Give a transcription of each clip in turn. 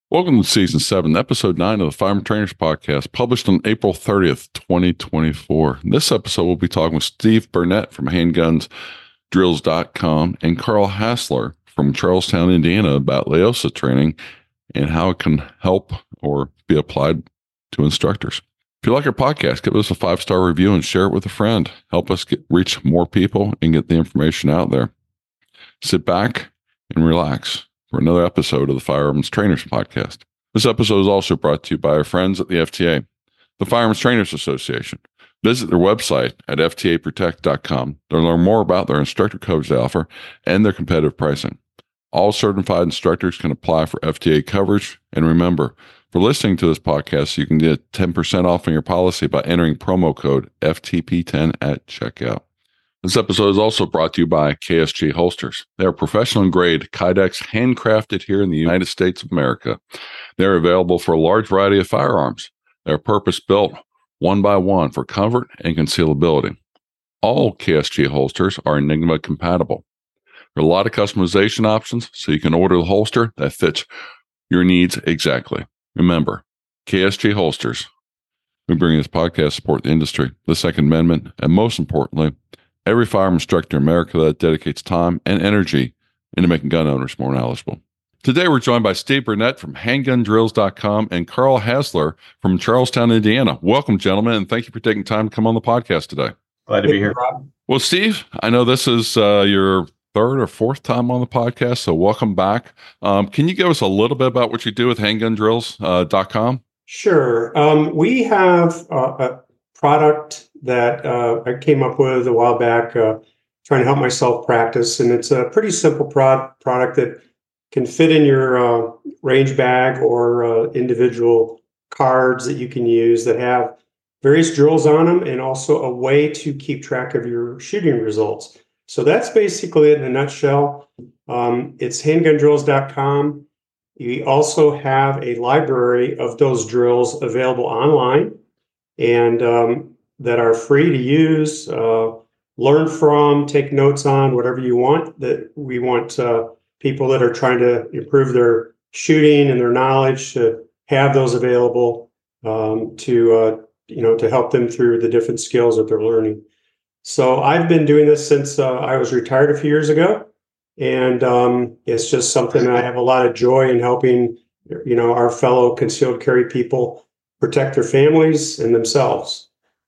Welcome to Season 7, Episode 9 of the Firearm Trainers Podcast, published on April 30th, 2024. In this episode, we'll be talking with Steve Burnett from HandgunsDrills.com and Carl Hassler from Charlestown, Indiana, about LEOSA training and how it can help or be applied to instructors. If you like our podcast, give us a 5-star review and share it with a friend. Help us reach more people and get the information out there. Sit back and relax for another episode of the Firearms Trainers Podcast. This episode is also brought to you by our friends at the FTA, the Firearms Trainers Association. Visit their website at ftaprotect.com to learn more about their instructor coverage they offer and their competitive pricing. All certified instructors can apply for FTA coverage. And remember, for listening to this podcast, you can get 10% off on your policy by entering promo code FTP10 at checkout. This episode is also brought to you by KSG Holsters. They are professional-grade Kydex handcrafted here in the United States of America. They're available for a large variety of firearms. They're purpose-built, one by one, for comfort and concealability. All KSG holsters are Enigma compatible. There are a lot of customization options, so you can order the holster that fits your needs exactly. Remember, KSG Holsters. We bring this podcast to support the industry, the Second Amendment, and most importantly, every firearm instructor in America that dedicates time and energy into making gun owners more knowledgeable. Today, we're joined by Steve Burnett from HandgunDrills.com and Carl Hassler from Charlestown, Indiana. Welcome, gentlemen, and thank you for taking time to come on the podcast today. Glad to be here. Well, Steve, I know this is your third or fourth time on the podcast, so welcome back. Can you give us a little bit about what you do with HandgunDrills.com? Sure. We have a product that I came up with a while back, trying to help myself practice. And it's a pretty simple product that can fit in your range bag or individual cards that you can use that have various drills on them and also a way to keep track of your shooting results. So that's basically it in a nutshell. It's handgundrills.com. We also have a library of those drills available online and that are free to use, learn from, take notes on, whatever you want. That we want people that are trying to improve their shooting and their knowledge to have those available to help them through the different skills that they're learning. So I've been doing this since I was retired a few years ago, and it's just something I have a lot of joy in helping, our fellow concealed carry people protect their families and themselves.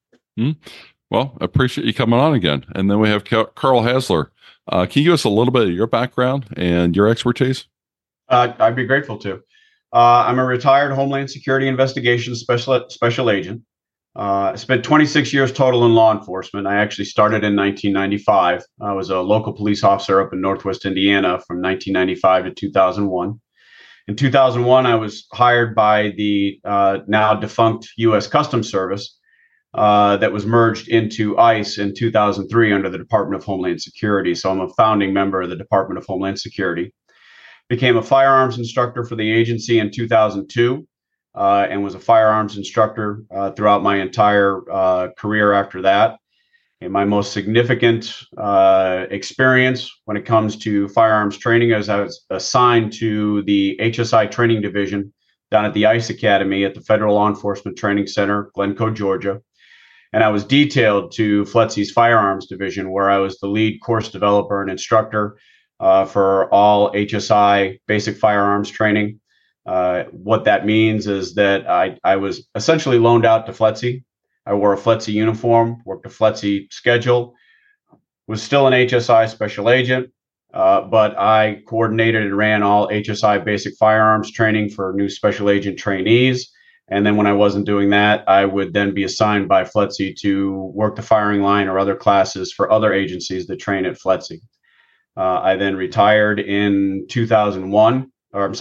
Well, I appreciate you coming on again. And then we have Carl Hassler. Can you give us a little bit of your background and your expertise? I'd be grateful to. I'm a retired Homeland Security Investigations special agent. I spent 26 years total in law enforcement. I actually started in 1995. I was a local police officer up in Northwest Indiana from 1995 to 2001. In 2001, I was hired by the now defunct U.S. Customs Service that was merged into ICE in 2003 under the Department of Homeland Security. So I'm a founding member of the Department of Homeland Security. Became a firearms instructor for the agency in 2002 and was a firearms instructor throughout my entire career after that. And my most significant experience when it comes to firearms training is I was assigned to the HSI training division down at the ICE Academy at the Federal Law Enforcement Training Center, Glencoe, Georgia. And I was detailed to FLETC's firearms division, where I was the lead course developer and instructor for all HSI basic firearms training. What that means is that I was essentially loaned out to FLETC. I wore a FLETC uniform, worked a FLETC schedule, was still an HSI special agent, but I coordinated and ran all HSI basic firearms training for new special agent trainees. And then when I wasn't doing that, I would then be assigned by FLETC to work the firing line or other classes for other agencies that train at FLETC. I then retired in 2021 from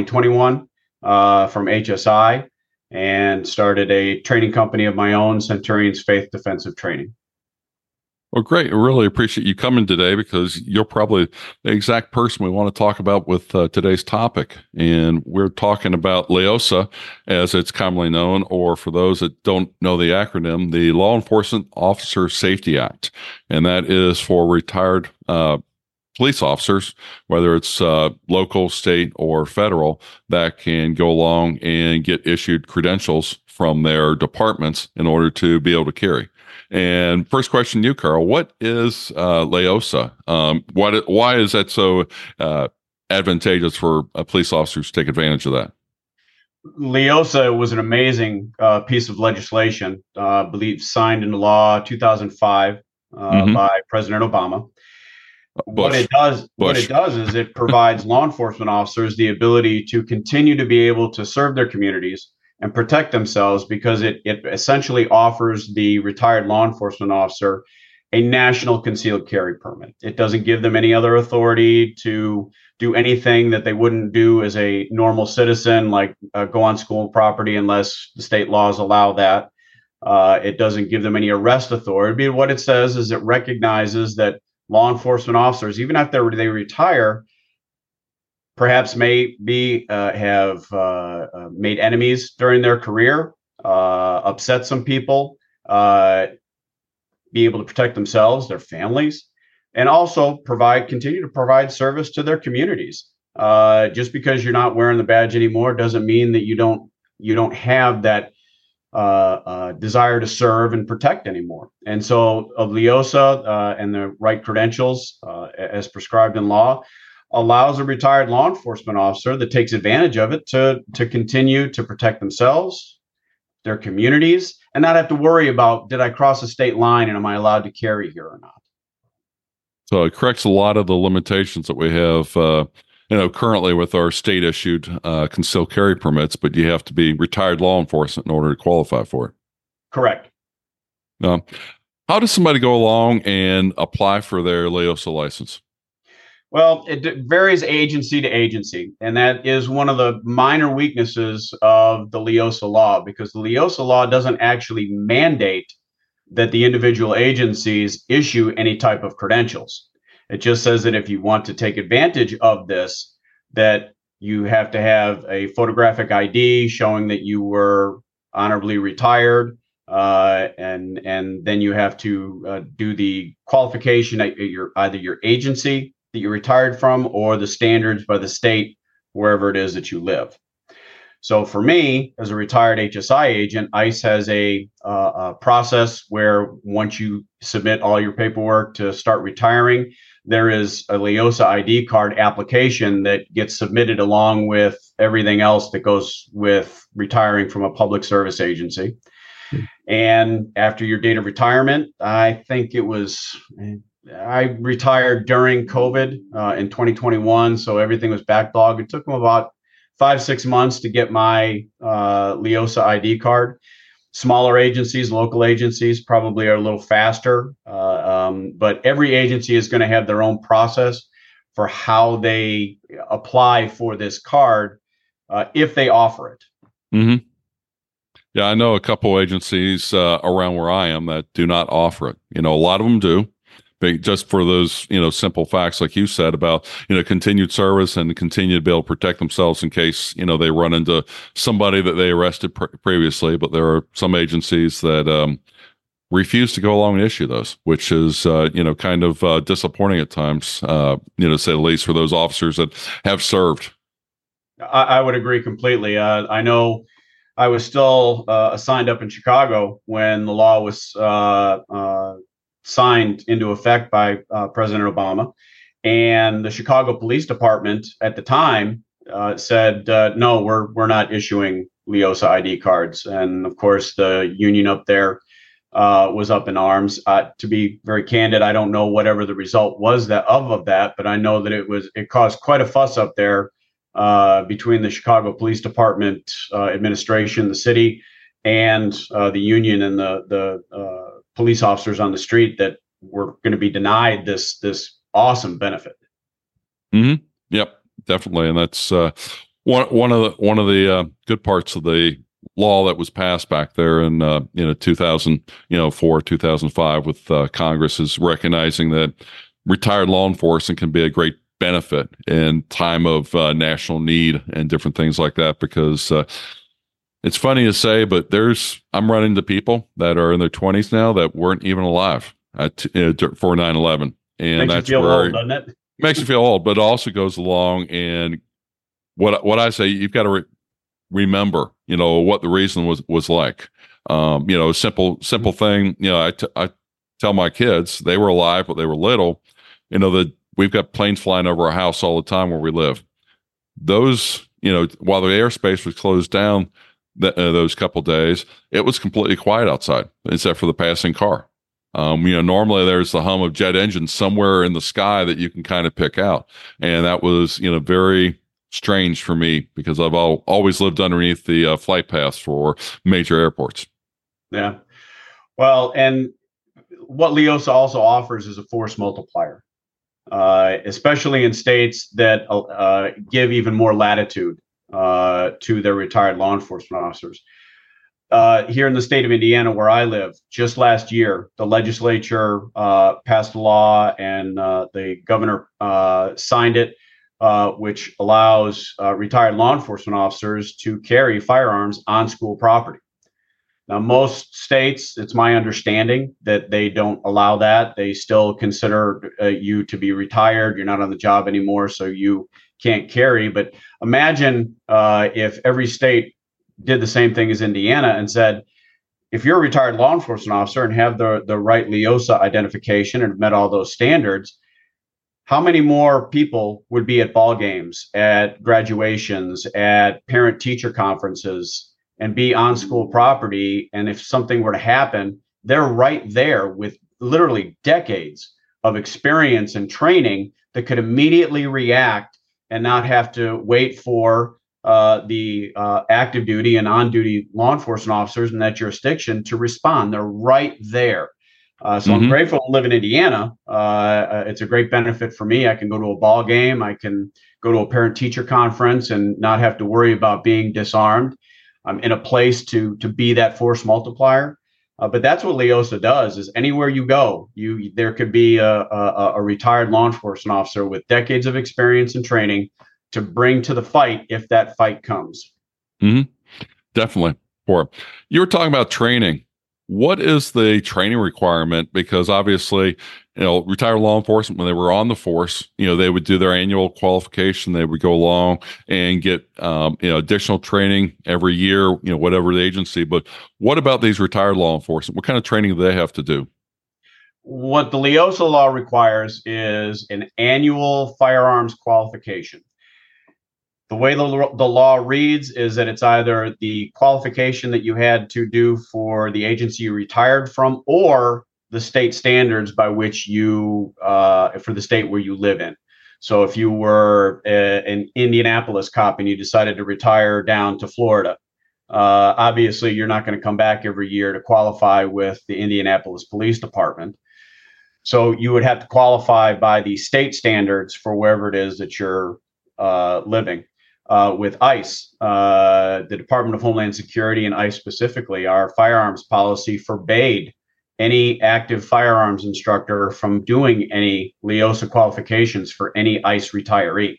HSI and started a training company of my own, Centurion's Faith Defensive Training. Well, great. I really appreciate you coming today because you're probably the exact person we want to talk about with today's topic. And we're talking about LEOSA, as it's commonly known, or for those that don't know the acronym, the Law Enforcement Officer Safety Act. And that is for retired police officers, whether it's local, state, or federal, that can go along and get issued credentials from their departments in order to be able to carry. And first question to you, Carl, what is LEOSA? Why is that so advantageous for police officers to take advantage of that? LEOSA was an amazing piece of legislation, I believe signed into law 2005 by President Obama. What it does is it provides law enforcement officers the ability to continue to be able to serve their communities and protect themselves, because it essentially offers the retired law enforcement officer a national concealed carry permit. It doesn't give them any other authority to do anything that they wouldn't do as a normal citizen, like go on school property, unless the state laws allow that. It doesn't give them any arrest authority. What it says is it recognizes that law enforcement officers, even after they retire, perhaps have made enemies during their career, upset some people, be able to protect themselves, their families, and also continue to provide service to their communities. Just because you're not wearing the badge anymore doesn't mean that you don't have that desire to serve and protect anymore. And so of LEOSA and the right credentials as prescribed in law allows a retired law enforcement officer that takes advantage of it to continue to protect themselves, their communities, and not have to worry about, did I cross a state line and am I allowed to carry here or not? So it corrects a lot of the limitations that we have currently with our state issued concealed carry permits, but you have to be retired law enforcement in order to qualify for it. Correct. How does somebody go along and apply for their LEOSA license? Well, it varies agency to agency, and that is one of the minor weaknesses of the LEOSA law, because the LEOSA law doesn't actually mandate that the individual agencies issue any type of credentials. It just says that if you want to take advantage of this, that you have to have a photographic ID showing that you were honorably retired, and then you have to do the qualification at either your agency that you retired from or the standards by the state, wherever it is that you live. So for me, as a retired HSI agent, ICE has a process where once you submit all your paperwork to start retiring, there is a LEOSA ID card application that gets submitted along with everything else that goes with retiring from a public service agency. And after your date of retirement, I retired during COVID in 2021, so everything was backlogged. It took them about 5-6 months to get my LEOSA ID card. Smaller agencies, local agencies probably are a little faster, but every agency is going to have their own process for how they apply for this card if they offer it. Mm-hmm. Yeah, I know a couple agencies around where I am that do not offer it. A lot of them do. Just for those, simple facts, like you said about, continued service and continue to be able to protect themselves in case, they run into somebody that they arrested previously. But there are some agencies that refuse to go along and issue those, which is, kind of disappointing at times, to say the least, for those officers that have served. I would agree completely. I know I was still assigned up in Chicago when the law was signed into effect by President Obama, and the Chicago Police Department at the time said, no, we're not issuing LEOSA ID cards. And of course, the union up there was up in arms. To be very candid, I don't know whatever the result was of that, but I know that it caused quite a fuss up there between the Chicago Police Department administration, the city, and the union and the police officers on the street that were going to be denied this awesome benefit. Mm-hmm. Yep, definitely, and that's one of the good parts of the law that was passed back there in 2004, 2005 with Congress, is recognizing that retired law enforcement can be a great benefit in time of national need and different things like that, because it's funny to say, but I'm running into people that are in their 20s now that weren't even alive for 9/11, and Makes that's you feel where old, doesn't it? makes you feel old, but it also goes along. And what I say, you've got to remember, what the reason was like. Simple thing. I tell my kids, they were alive, but they were little. That we've got planes flying over our house all the time where we live. Those, while the airspace was closed down those couple days, it was completely quiet outside except for the passing car. Normally there's the hum of jet engines somewhere in the sky that you can kind of pick out. And that was, very strange for me because I've always lived underneath the flight paths for major airports. Yeah. Well, and what LEOSA also offers is a force multiplier, especially in states that give even more latitude to their retired law enforcement officers. Here in the state of Indiana, where I live, just last year, the legislature passed a law and the governor signed it, which allows retired law enforcement officers to carry firearms on school property. Now, most states, it's my understanding that they don't allow that. They still consider you to be retired. You're not on the job anymore, so you can't carry. But imagine if every state did the same thing as Indiana and said, if you're a retired law enforcement officer and have the right LEOSA identification and met all those standards, how many more people would be at ball games, at graduations, at parent-teacher conferences, and be on school property? And if something were to happen, they're right there with literally decades of experience and training that could immediately react and not have to wait for the active duty and on-duty law enforcement officers in that jurisdiction to respond. They're right there. So I'm grateful to live in Indiana. It's a great benefit for me. I can go to a ball game. I can go to a parent-teacher conference and not have to worry about being disarmed. I'm in a place to be that force multiplier. But that's what LEOSA does, is anywhere you go, there could be a retired law enforcement officer with decades of experience and training to bring to the fight if that fight comes. Definitely. You were talking about training. What is the training requirement? Because obviously, retired law enforcement, when they were on the force, they would do their annual qualification. They would go along and get, additional training every year, whatever the agency. But what about these retired law enforcement? What kind of training do they have to do? What the LEOSA law requires is an annual firearms qualification. The way the law reads is that it's either the qualification that you had to do for the agency you retired from, or the state standards by which you, for the state where you live in. So if you were an Indianapolis cop and you decided to retire down to Florida, obviously you're not going to come back every year to qualify with the Indianapolis Police Department. So you would have to qualify by the state standards for wherever it is that you're living. With ICE, the Department of Homeland Security and ICE specifically, our firearms policy forbade any active firearms instructor from doing any LEOSA qualifications for any ICE retiree.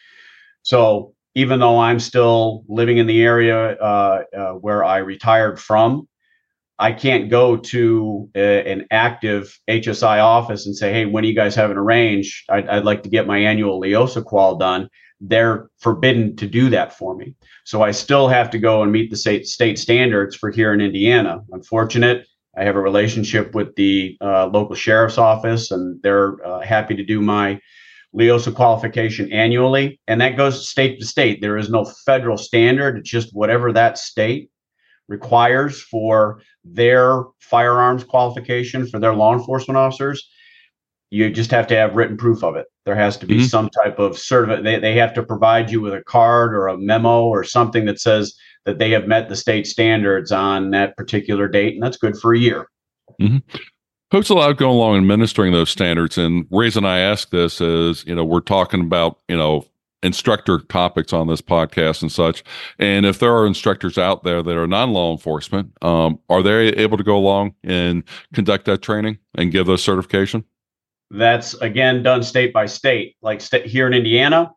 So even though I'm still living in the area where I retired from, I can't go to an active HSI office and say, hey, when are you guys having a range? I'd like to get my annual LEOSA qual done. They're forbidden to do that for me. So I still have to go and meet the state standards for here in Indiana. I'm fortunate. I have a relationship with the local sheriff's office, and they're happy to do my LEOSA qualification annually. And that goes state to state. There is no federal standard. It's just whatever that state requires for their firearms qualification for their law enforcement officers. You just have to have written proof of it. There has to be some type of they have to provide you with a card or a memo or something that says that they have met the state standards on that particular date, and that's good for a year. Who's allowed to go along administering those standards? And the reason I ask this is, we're talking about, instructor topics on this podcast and such. And if there are instructors out there that are non-law enforcement, are they able to go along and conduct that training and give those certification? That's, again, done state by state. Like here in Indiana,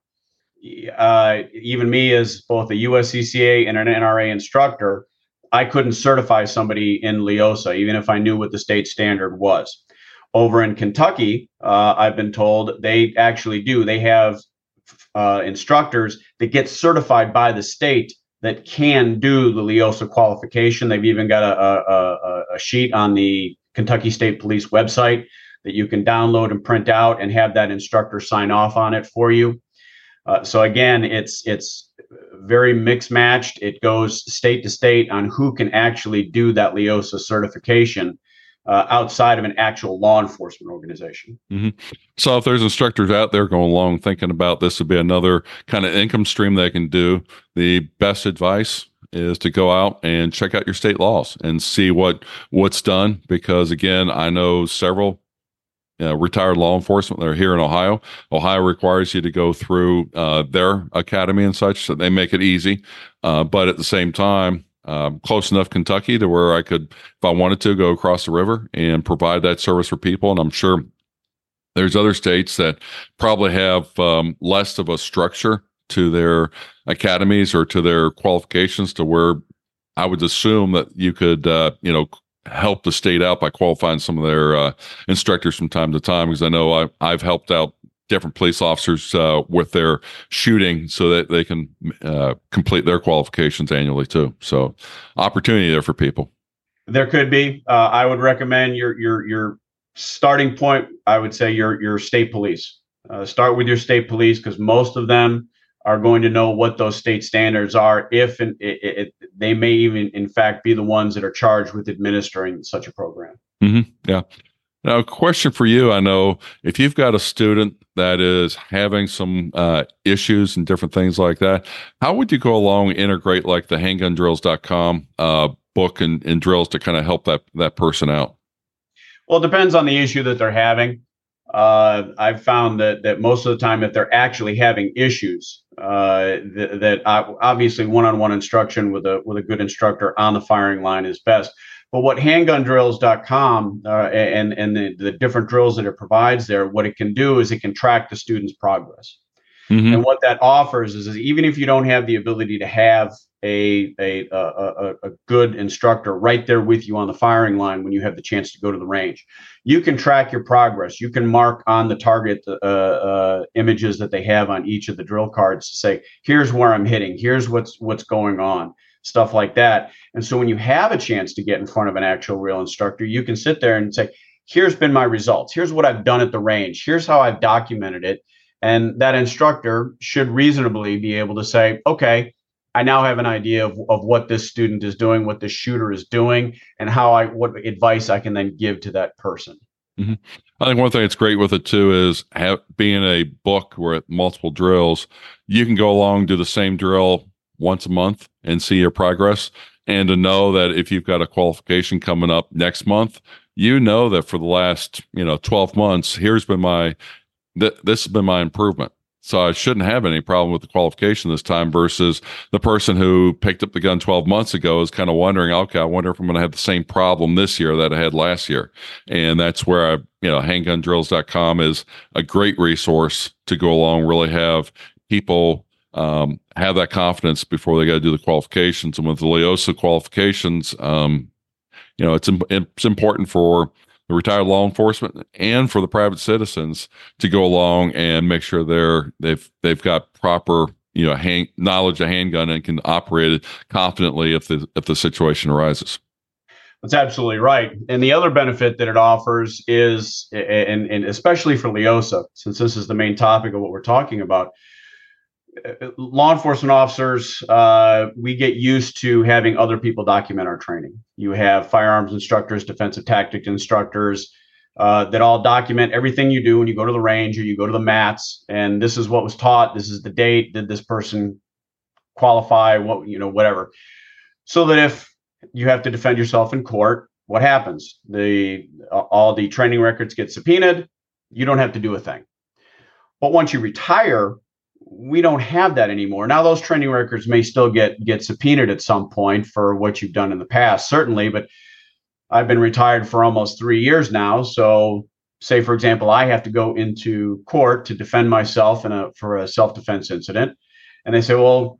even me as both a USCCA and an NRA instructor, I couldn't certify somebody in LEOSA, even if I knew what the state standard was. Over in Kentucky, I've been told they actually do. They have instructors that get certified by the state that can do the LEOSA qualification. They've even got a sheet on the Kentucky State Police website that you can download and print out and have that instructor sign off on it for you. So again, it's very mixed matched. It goes state to state on who can actually do that LEOSA certification outside of an actual law enforcement organization. Mm-hmm. So if there's instructors out there going along thinking about this would be another kind of income stream they can do, the best advice is to go out and check out your state laws and see what's done. Because again, I know several retired law enforcement that are here in Ohio. Ohio requires you to go through their academy and such, so they make it easy. But at the same time, close enough Kentucky to where I could, if I wanted to, go across the river and provide that service for people. And I'm sure there's other states that probably have less of a structure to their academies or to their qualifications to where I would assume that you could, help the state out by qualifying some of their instructors from time to time, because I know I've helped out different police officers with their shooting so that they can complete their qualifications annually too. So opportunity there for people. There could be. I would recommend your starting point. I would say your state police. Start with your state police, because most of them are going to know what those state standards are. If they may even, in fact, be the ones that are charged with administering such a program. Mm-hmm. Yeah. Now, a question for you. I know if you've got a student that is having some issues and different things like that, how would you go along and integrate like the handgundrills.com book and drills to kind of help that person out? Well, it depends on the issue that they're having. I've found that most of the time, if they're actually having issues, that obviously one-on-one instruction with a good instructor on the firing line is best. But what handgundrills.com and the different drills that it provides there, what it can do is it can track the student's progress. Mm-hmm. And what that offers is even if you don't have the ability to have a good instructor right there with you on the firing line when you have the chance to go to the range, you can track your progress. You can mark on the target images that they have on each of the drill cards to say, here's where I'm hitting, here's what's going on, stuff like that. And so when you have a chance to get in front of an actual real instructor, you can sit there and say, here's been my results, here's what I've done at the range, here's how I've documented it. And that instructor should reasonably be able to say, okay, I now have an idea of what this student is doing, what this shooter is doing, and what advice I can then give to that person. Mm-hmm. I think one thing that's great with it too is being a book with multiple drills, you can go along, do the same drill once a month and see your progress. And to know that if you've got a qualification coming up next month, you know that for the last 12 months, this has been my improvement. So I shouldn't have any problem with the qualification this time versus the person who picked up the gun 12 months ago is kind of wondering, okay, I wonder if I'm going to have the same problem this year that I had last year. And that's where handgundrills.com is a great resource to go along, really have people have that confidence before they got to do the qualifications. And with the LEOSA qualifications, it's important for the retired law enforcement and for the private citizens to go along and make sure they've got proper knowledge of handgun and can operate it confidently if the situation arises. That's absolutely right. And the other benefit that it offers is, and especially for LEOSA, since this is the main topic of what we're talking about, law enforcement officers, we get used to having other people document our training. You have firearms instructors, defensive tactics instructors that all document everything you do when you go to the range or you go to the mats. And this is what was taught. This is the date. Did this person qualify? Whatever. So that if you have to defend yourself in court, what happens? All the training records get subpoenaed. You don't have to do a thing. But once you retire, we don't have that anymore. Now, those training records may still get subpoenaed at some point for what you've done in the past, certainly, but I've been retired for almost 3 years now. So say, for example, I have to go into court to defend myself for a self-defense incident. And they say, well,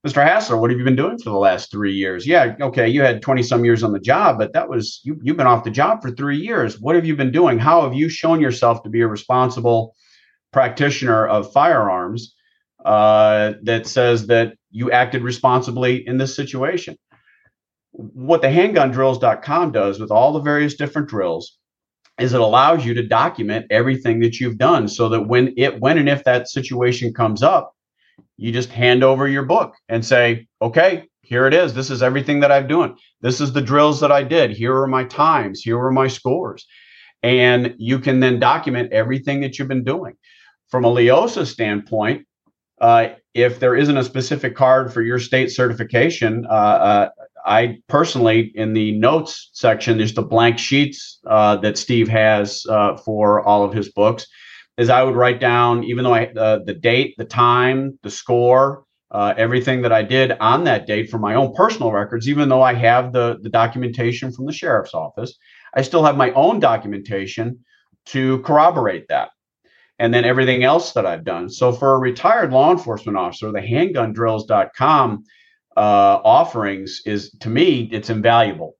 Mr. Hassler, what have you been doing for the last 3 years? Yeah, okay, you had 20 some years on the job, but that was you've been off the job for 3 years. What have you been doing? How have you shown yourself to be a responsible practitioner of firearms that says that you acted responsibly in this situation? What the handgundrills.com does with all the various different drills is it allows you to document everything that you've done so that when and if that situation comes up, you just hand over your book and say, okay, here it is. This is everything that I've done. This is the drills that I did. Here are my times. Here are my scores. And you can then document everything that you've been doing. From a LEOSA standpoint, if there isn't a specific card for your state certification, I personally, in the notes section, there's the blank sheets that Steve has for all of his books, is I would write down, even though the date, the time, the score, everything that I did on that date for my own personal records, even though I have the documentation from the sheriff's office, I still have my own documentation to corroborate that. And then everything else that I've done. So for a retired law enforcement officer, the handgundrills.com offerings is, to me, it's invaluable.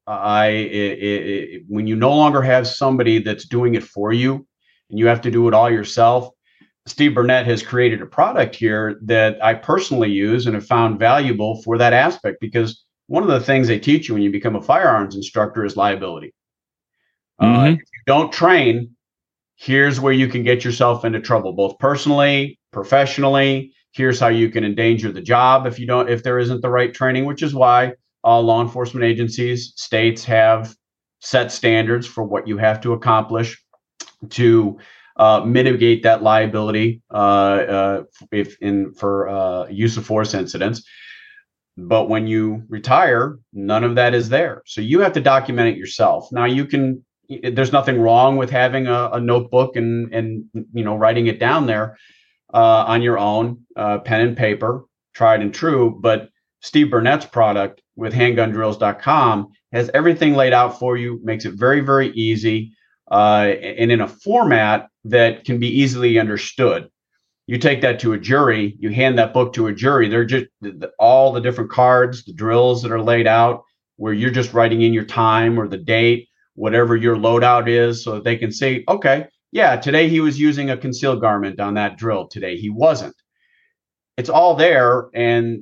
When you no longer have somebody that's doing it for you and you have to do it all yourself, Steve Burnett has created a product here that I personally use and have found valuable for that aspect, because one of the things they teach you when you become a firearms instructor is liability. If you don't train, here's where you can get yourself into trouble, both personally, professionally. Here's how you can endanger the job if there isn't the right training, which is why all law enforcement agencies, states have set standards for what you have to accomplish to mitigate that liability for use of force incidents. But when you retire, none of that is there. So you have to document it yourself. Now there's nothing wrong with having a notebook and writing it down there on your own, pen and paper, tried and true. But Steve Burnett's product with handgundrills.com has everything laid out for you, makes it very, very easy, and in a format that can be easily understood. You take that to a jury, you hand that book to a jury, they're just all the different cards, the drills that are laid out, where you're just writing in your time or the date, whatever your loadout is, so that they can say, okay, yeah, today he was using a concealed garment on that drill. Today he wasn't. It's all there. And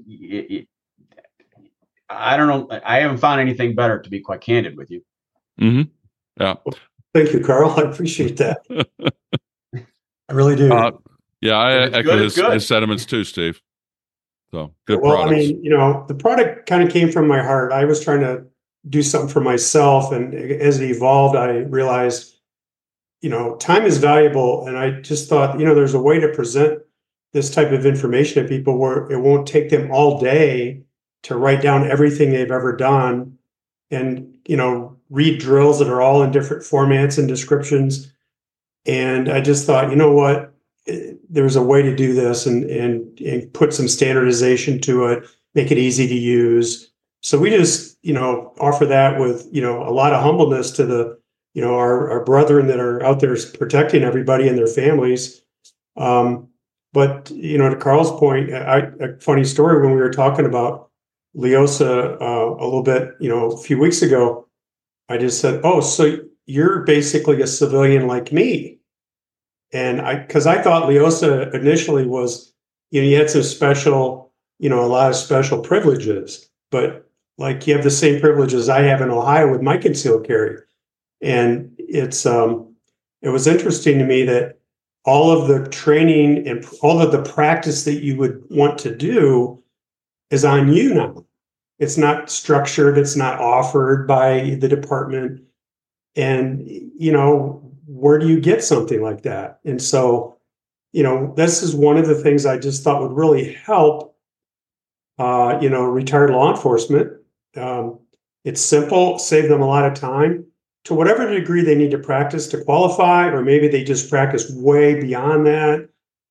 I don't know. I haven't found anything better, to be quite candid with you. Mm-hmm. Yeah. Thank you, Carl. I appreciate that. I really do. Yeah, I echo his sentiments too, Steve. So good products. I mean, the product kind of came from my heart. I was trying to do something for myself. And as it evolved, I realized, time is valuable. And I just thought, there's a way to present this type of information to people where it won't take them all day to write down everything they've ever done and, read drills that are all in different formats and descriptions. And I just thought, you know what, there's a way to do this and put some standardization to it, make it easy to use. So we just, offer that with, a lot of humbleness to the, our brethren that are out there protecting everybody and their families. But, to Carl's point, a funny story, when we were talking about LEOSA a little bit, a few weeks ago, I just said, oh, so you're basically a civilian like me. And because I thought LEOSA initially was, you had some special, a lot of special privileges, but like you have the same privileges I have in Ohio with my concealed carry. And it was interesting to me that all of the training and all of the practice that you would want to do is on you now. It's not structured. It's not offered by the department. And, where do you get something like that? And so, this is one of the things I just thought would really help, retired law enforcement. It's simple, save them a lot of time to whatever degree they need to practice to qualify, or maybe they just practice way beyond that.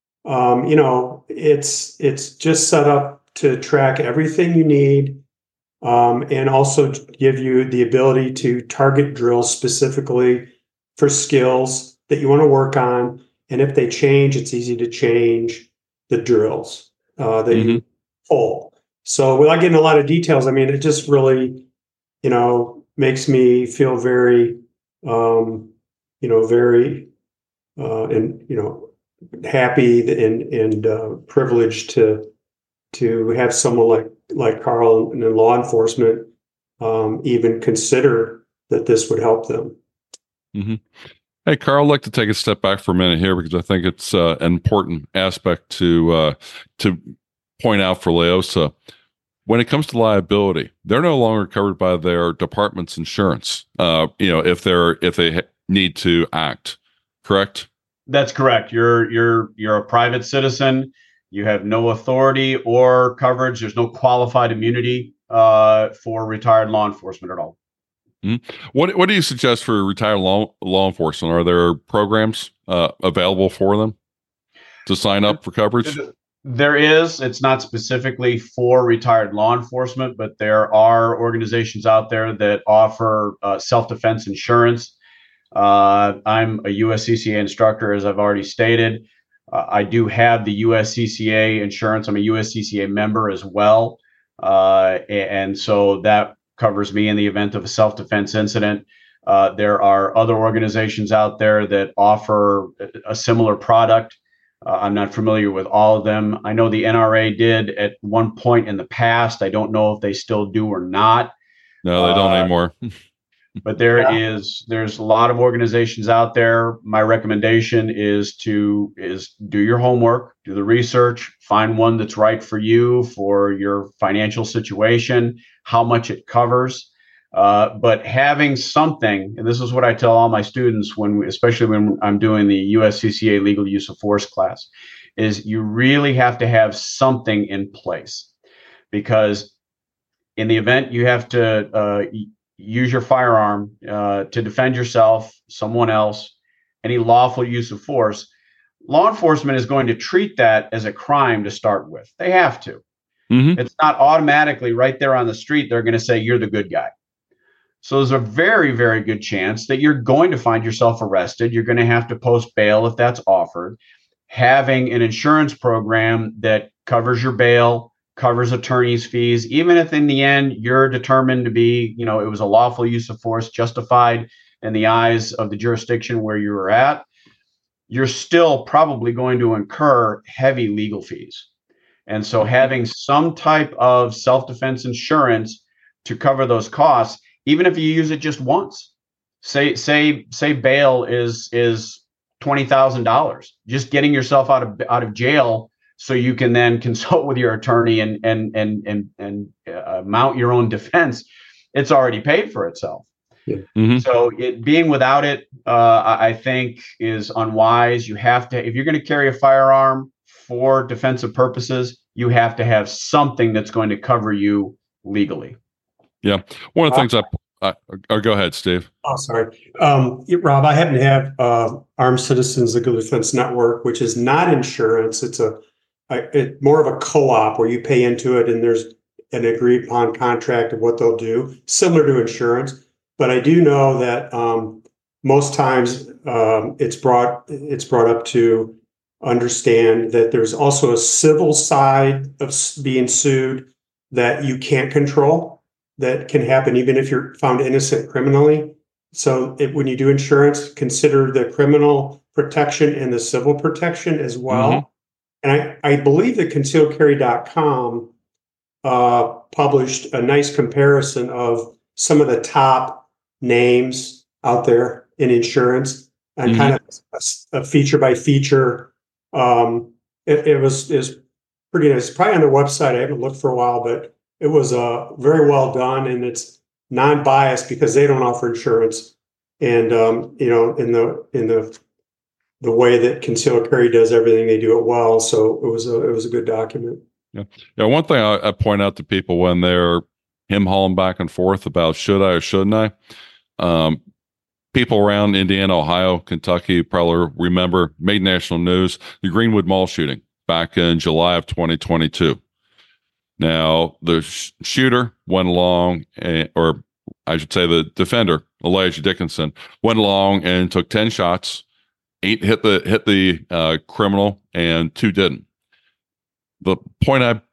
It's just set up to track everything you need, and also give you the ability to target drills specifically for skills that you want to work on. And if they change, it's easy to change the drills that you pull. So without getting a lot of details, I mean, it just really, makes me feel very, very, and happy and privileged to have someone like Carl in law enforcement even consider that this would help them. Mm-hmm. Hey, Carl, I'd like to take a step back for a minute here because I think it's an important aspect to point out for Leosa. When it comes to liability, they're no longer covered by their department's insurance. If they need to act, correct? That's correct. You're a private citizen. You have no authority or coverage. There's no qualified immunity for retired law enforcement at all. Mm-hmm. What do you suggest for retired law enforcement? Are there programs available for them to sign up for coverage? There is. It's not specifically for retired law enforcement, but there are organizations out there that offer self-defense insurance. I'm a USCCA instructor, as I've already stated. I do have the USCCA insurance. I'm a USCCA member as well. And so that covers me in the event of a self-defense incident. There are other organizations out there that offer a similar product. I'm not familiar with all of them. I know the NRA did at one point in the past. I don't know if they still do or not. No, they don't anymore. But there's a lot of organizations out there. My recommendation is do your homework, do the research, find one that's right for you, for your financial situation, how much it covers. But having something, and this is what I tell all my students especially when I'm doing the USCCA legal use of force class, is you really have to have something in place, because in the event you have to use your firearm to defend yourself, someone else, any lawful use of force, law enforcement is going to treat that as a crime to start with. They have to. Mm-hmm. It's not automatically right there on the street. They're going to say you're the good guy. So there's a very, very good chance that you're going to find yourself arrested. You're going to have to post bail if that's offered. Having an insurance program that covers your bail, covers attorney's fees, even if in the end you're determined to be, it was a lawful use of force justified in the eyes of the jurisdiction where you were at, you're still probably going to incur heavy legal fees. And so having some type of self-defense insurance to cover those costs, even if you use it just once, say bail is $20,000, just getting yourself out of jail so you can then consult with your attorney and mount your own defense, it's already paid for itself. Yeah. Mm-hmm. So being without it, I think, is unwise. You have to, if you're going to carry a firearm for defensive purposes, you have to have something that's going to cover you legally. Yeah. One of the things go ahead, Steve. Oh, sorry. Rob, I happen to have Armed Citizens Legal Defense Network, which is not insurance. It's more of a co-op where you pay into it and there's an agreed upon contract of what they'll do, similar to insurance. But I do know that most times it's brought up to understand that there's also a civil side of being sued that you can't control, that can happen even if you're found innocent criminally. So when you do insurance, consider the criminal protection and the civil protection as well. Mm-hmm. And I believe that concealedcarry.com published a nice comparison of some of the top names out there in insurance and kind of a feature by feature. It was pretty nice. Probably on their website. I haven't looked for a while, but it was very well done, and it's non-biased because they don't offer insurance. And in the way that Concealed Carry does everything, they do it well. So it was a good document. Yeah. One thing I point out to people when they're him-hauling back and forth about should I or shouldn't I, people around Indiana, Ohio, Kentucky probably remember, made national news, the Greenwood Mall shooting back in July of 2022. Now, the shooter went along, or I should say the defender, Elijah Dickinson, went along and took 10 shots. 8 hit the criminal, and 2 didn't. The point I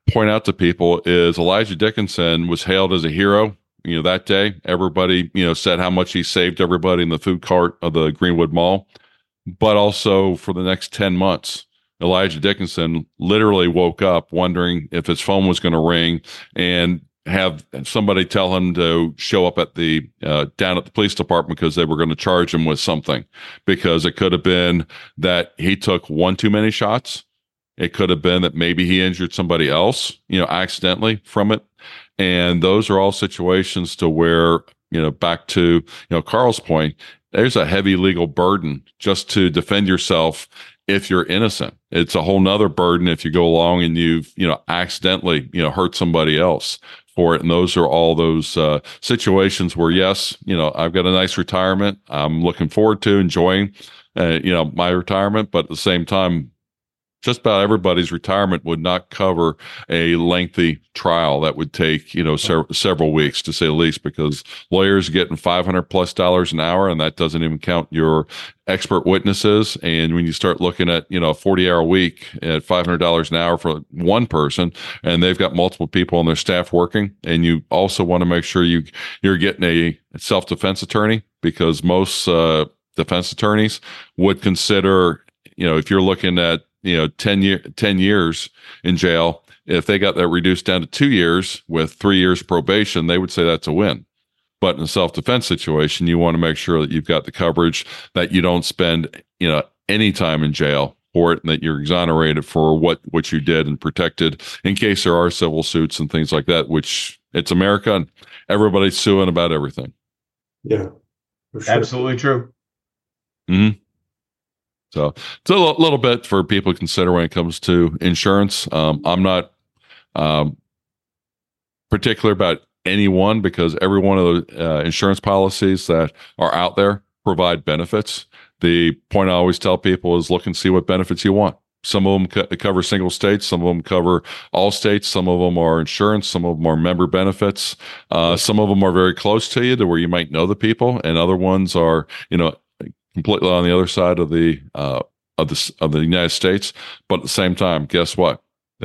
point out to people is Elijah Dickinson was hailed as a hero. That day, everybody, said how much he saved everybody in the food cart of the Greenwood Mall. But also for the next 10 months, Elijah Dickinson literally woke up wondering if his phone was going to ring and have somebody tell him to show up at the down at the police department because they were going to charge him with something, because it could have been that he took one too many shots. It could have been that maybe he injured somebody else, accidentally from it. And those are all situations to where, back to, Carl's point, there's a heavy legal burden just to defend yourself if you're innocent. It's a whole nother burden if you go along and you've, accidentally, hurt somebody else for it. And those are all those situations where, yes, I've got a nice retirement. I'm looking forward to enjoying, my retirement. But at the same time, just about everybody's retirement would not cover a lengthy trial that would take, several weeks, to say the least, because lawyers are getting $500+ an hour, and that doesn't even count your expert witnesses. And when you start looking at, a 40-hour week at $500 an hour for one person, and they've got multiple people on their staff working, and you also want to make sure you're getting a self-defense attorney, because most defense attorneys would consider, if you're looking at 10 years in jail, if they got that reduced down to 2 years with 3 years probation, they would say that's a win. But in a self-defense situation, you want to make sure that you've got the coverage, that you don't spend, any time in jail for it, and that you're exonerated for what you did and protected in case there are civil suits and things like that, which it's America and everybody's suing about everything. Yeah, for sure. Absolutely true. Mm-hmm. So it's a little bit for people to consider when it comes to insurance. I'm not particular about any one, because every one of the insurance policies that are out there provide benefits. The point I always tell people is look and see what benefits you want. Some of them cover single states, some of them cover all states, some of them are insurance, some of them are member benefits. Some of them are very close to you to where you might know the people, and other ones are, completely on the other side of the United States. But at the same time, guess what?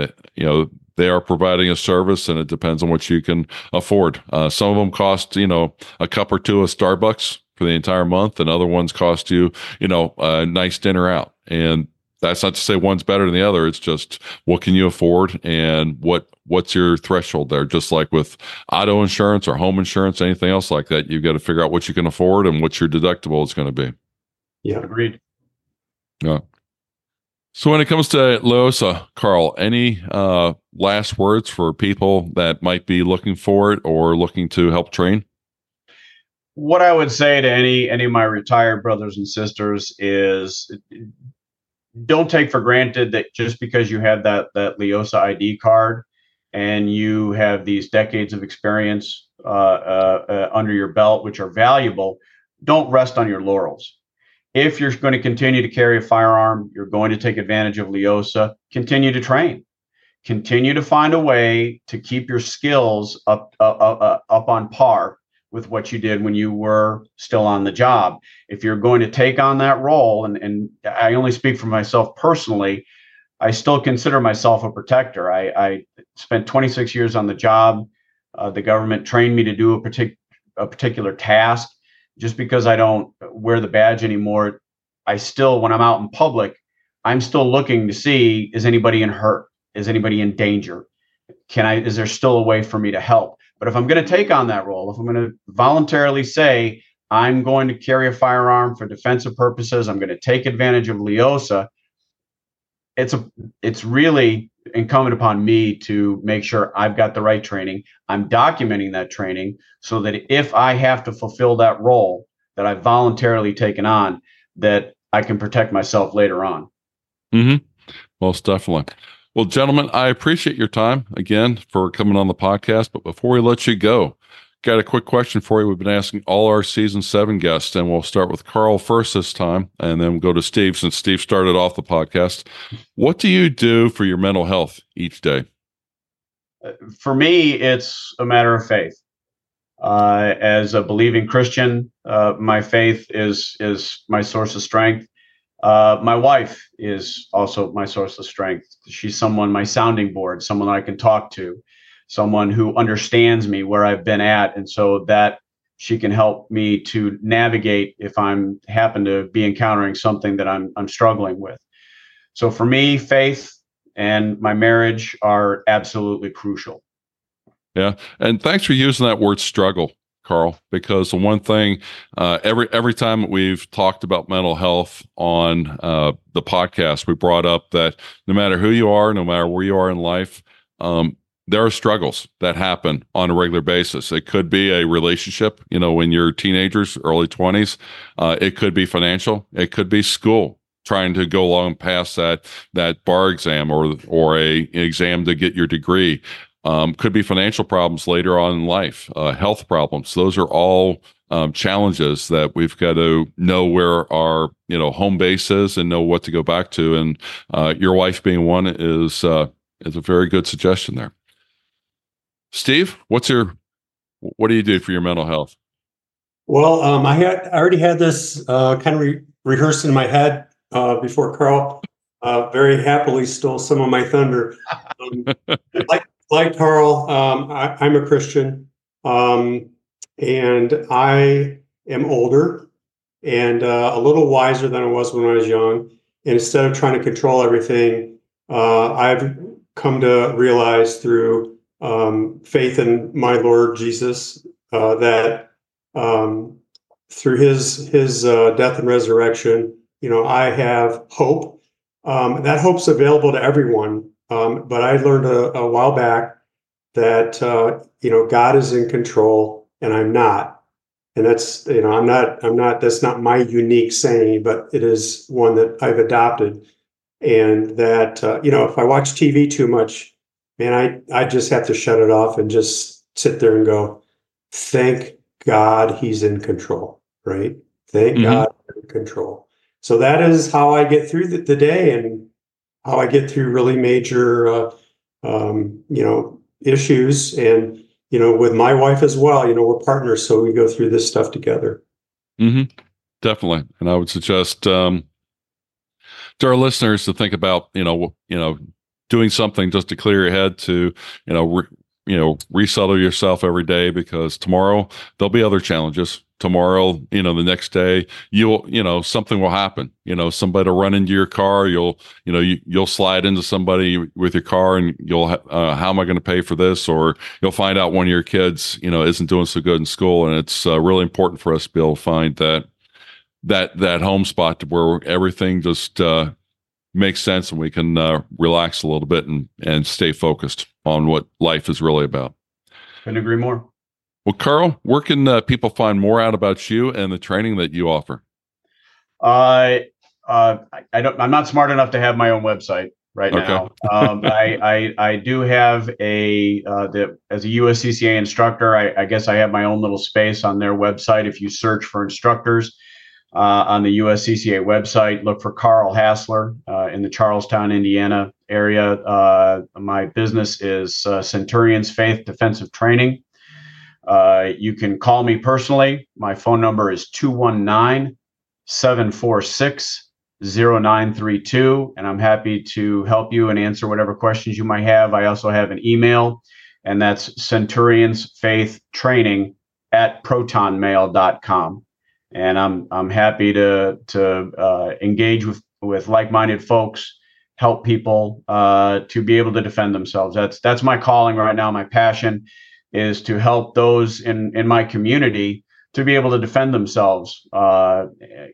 They are providing a service, and it depends on what you can afford. Some of them cost, a cup or two of Starbucks for the entire month, and other ones cost you, a nice dinner out. And that's not to say one's better than the other. It's just what can you afford, and what's your threshold there. Just like with auto insurance or home insurance, anything else like that, you've got to figure out what you can afford and what your deductible is going to be. Yeah, agreed. Yeah. So when it comes to LEOSA, Carl, any last words for people that might be looking for it or looking to help train? What I would say to any of my retired brothers and sisters is, don't take for granted that just because you have that LEOSA ID card and you have these decades of experience under your belt, which are valuable, don't rest on your laurels. If you're going to continue to carry a firearm, you're going to take advantage of LEOSA, continue to train. Continue to find a way to keep your skills up on par with what you did when you were still on the job. If you're going to take on that role, and I only speak for myself personally, I still consider myself a protector. I spent 26 years on the job. The government trained me to do a particular task. Just because I don't wear the badge anymore, I still, when I'm out in public, I'm still looking to see, is anybody in hurt? Is anybody in danger? Is there still a way for me to help? But if I'm going to take on that role, if I'm going to voluntarily say, I'm going to carry a firearm for defensive purposes, I'm going to take advantage of LEOSA, it's really incumbent upon me to make sure I've got the right training. I'm documenting that training so that if I have to fulfill that role that I've voluntarily taken on, that I can protect myself later on. Mm-hmm. Most definitely. Well, gentlemen, I appreciate your time again for coming on the podcast. But before we let you go, got a quick question for you. We've been asking all our season 7 guests, and we'll start with Carl first this time, and then we'll go to Steve, since Steve started off the podcast. What do you do for your mental health each day? For me, it's a matter of faith. As a believing Christian, my faith is my source of strength. My wife is also my source of strength. She's someone, my sounding board, someone I can talk to, someone who understands me where I've been at. And so that she can help me to navigate if I'm happen to be encountering something that I'm struggling with. So for me, faith and my marriage are absolutely crucial. Yeah. And thanks for using that word struggle, Carl, because the one thing, every time we've talked about mental health on the podcast, we brought up that no matter who you are, no matter where you are in life, there are struggles that happen on a regular basis. It could be a relationship, when you're teenagers, early 20s. It could be financial. It could be school, trying to go along past that bar exam or an exam to get your degree. Could be financial problems later on in life, health problems. Those are all challenges that we've got to know where our home base is and know what to go back to. And your wife being one is a very good suggestion there. Steve, what do you do for your mental health? Well, I already had this kind of rehearsed in my head before Carl very happily stole some of my thunder. Like Carl, I'm a Christian, and I am older and a little wiser than I was when I was young. And instead of trying to control everything, I've come to realize through faith in my Lord Jesus that through his death and resurrection, I have hope. That hope's available to everyone. But I learned a while back that God is in control and I'm not. And that's I'm not that's not my unique saying, but it is one that I've adopted. And that if I watch TV too much, man, I just have to shut it off and just sit there and go, thank God he's in control, right? Thank God he's in control. So that is how I get through the day and how I get through really major, issues. And, with my wife as well, we're partners. So we go through this stuff together. Mm-hmm. Definitely. And I would suggest to our listeners to think about, doing something just to clear your head, to, resettle yourself every day, because tomorrow there'll be other challenges. Tomorrow, the next day, something will happen. Somebody will run into your car. You'll slide into somebody with your car, and how am I going to pay for this? Or you'll find out one of your kids, isn't doing so good in school, and it's really important for us to be able to find that home spot to where everything just makes sense, and we can relax a little bit and stay focused on what life is really about. Couldn't agree more. Well, Carl, where can people find more out about you and the training that you offer? I'm not smart enough to have my own website right now. I do have as a USCCA instructor, I guess I have my own little space on their website. If you search for instructors on the USCCA website, look for Carl Hassler in the Charlestown, Indiana area. My business is Centurions Faith Defensive Training. You can call me personally. My phone number is 219-746-0932, and I'm happy to help you and answer whatever questions you might have. I also have an email, and that's centurionsfaithtraining@protonmail.com. And I'm happy to engage with like-minded folks, help people to be able to defend themselves. That's my calling right now. My passion is to help those in my community to be able to defend themselves. Law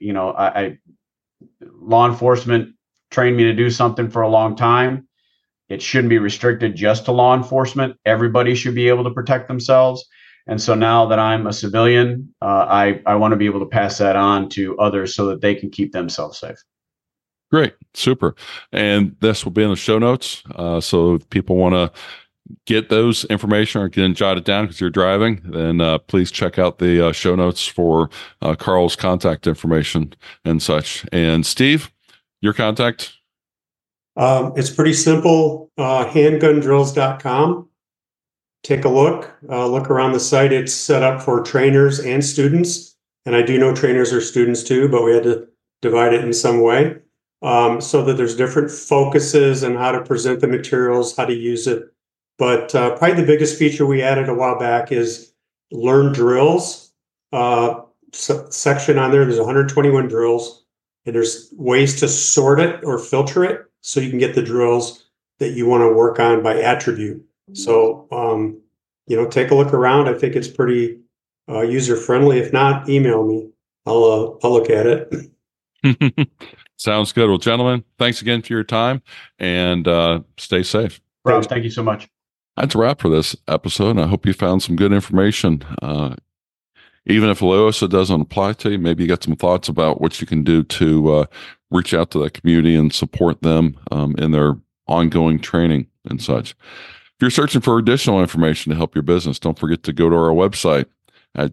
enforcement trained me to do something for a long time. It shouldn't be restricted just to law enforcement. Everybody should be able to protect themselves. And so now that I'm a civilian, I want to be able to pass that on to others so that they can keep themselves safe. Great. Super. And this will be in the show notes. So if people want to get those information or get jot it down because you're driving, then please check out the show notes for Carl's contact information and such. And Steve, your contact? It's pretty simple. Handgundrills.com. Take a look around the site. It's set up for trainers and students. And I do know trainers are students too, but we had to divide it in some way, so that there's different focuses and how to present the materials, how to use it. But probably the biggest feature we added a while back is learn drills section on there. There's 121 drills, and there's ways to sort it or filter it so you can get the drills that you want to work on by attribute. So, take a look around. I think it's pretty user friendly. If not, email me. I'll look at it. Sounds good. Well, gentlemen, thanks again for your time, and stay safe. Rob, thank you so much. That's a wrap for this episode, and I hope you found some good information. Even if LEOSA doesn't apply to you, maybe you got some thoughts about what you can do to reach out to that community and support them in their ongoing training and such. If you're searching for additional information to help your business, don't forget to go to our website at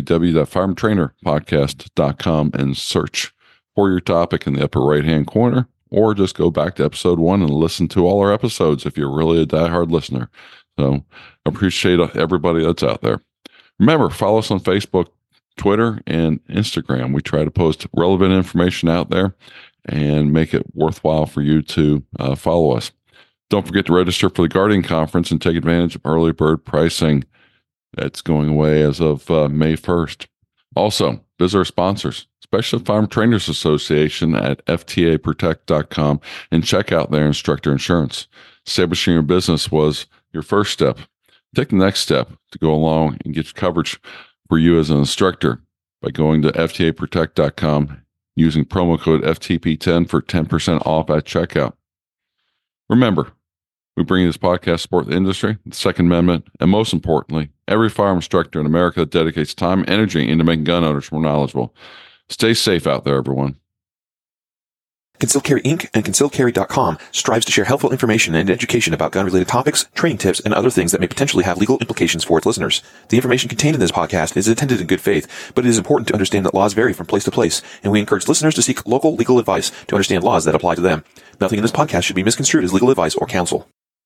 www.firemantrainerpodcast.com and search for your topic in the upper right-hand corner, or just go back to episode 1 and listen to all our episodes if you're really a diehard listener. So I appreciate everybody that's out there. Remember, follow us on Facebook, Twitter, and Instagram. We try to post relevant information out there and make it worthwhile for you to follow us. Don't forget to register for the Guardian Conference and take advantage of early bird pricing. That's going away as of May 1st. Also, visit our sponsors, especially Farm Trainers Association at FTAProtect.com, and check out their instructor insurance. Establishing your business was your first step. Take the next step to go along and get coverage for you as an instructor by going to FTAProtect.com using promo code FTP10 for 10% off at checkout. Remember, we bring you this podcast to support the industry, the Second Amendment, and most importantly, every firearm instructor in America that dedicates time and energy into making gun owners more knowledgeable. Stay safe out there, everyone. Concealed Carry Inc. and ConcealedCarry.com strives to share helpful information and education about gun-related topics, training tips, and other things that may potentially have legal implications for its listeners. The information contained in this podcast is intended in good faith, but it is important to understand that laws vary from place to place, and we encourage listeners to seek local legal advice to understand laws that apply to them. Nothing in this podcast should be misconstrued as legal advice or counsel.